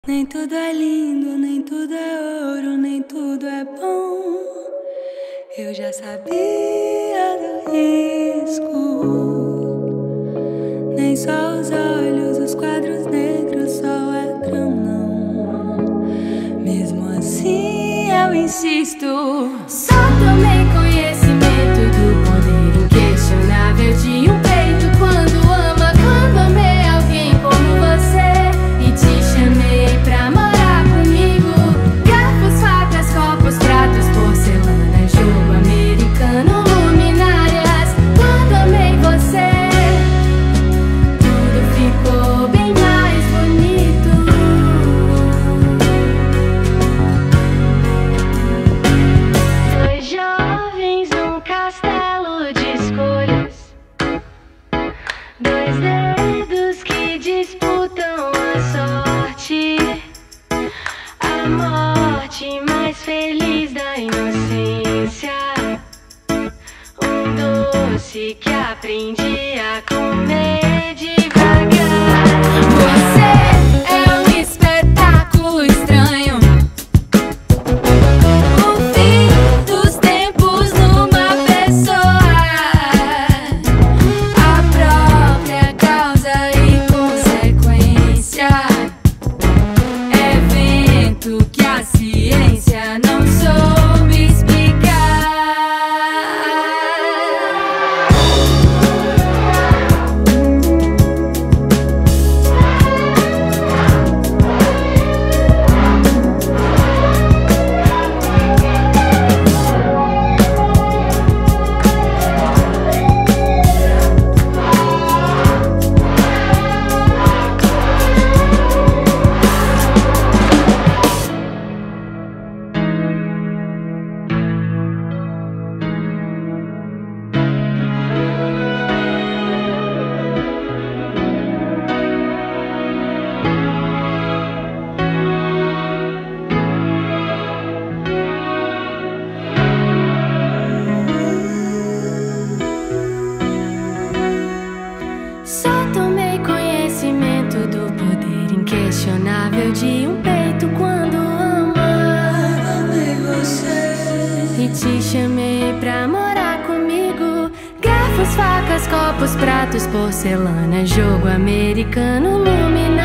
Nem tudo é lindo, nem tudo é ouro, nem tudo é bom. Eu já sabia do risco. Nem só os olhos, os quadros negros, só o ladrão não. Mesmo assim eu insisto. Só tomei conhecimento do poder inquestionável de um peito quando ama, quando amei alguém como você e te chamei pra morar comigo. Garfos, facas, copos, pratos, porcelana, jogo americano, luminárias. Quando amei você, tudo ficou bem mais bonito. Dois jovens num castelo de escolhas, dois dedos que disputam a sorte, a morte mais feliz da inocência, um doce que aprendi a comer devagar. Você é um espetáculo estranho, o fim dos tempos numa pessoa, a própria causa e consequência, evento que a ciência não soube explicar. Só tomei conhecimento do poder inquestionável de um peito quando ama. Amei você E te chamei pra morar comigo. Garfos, facas, copos, pratos, porcelana, jogo americano, luminárias.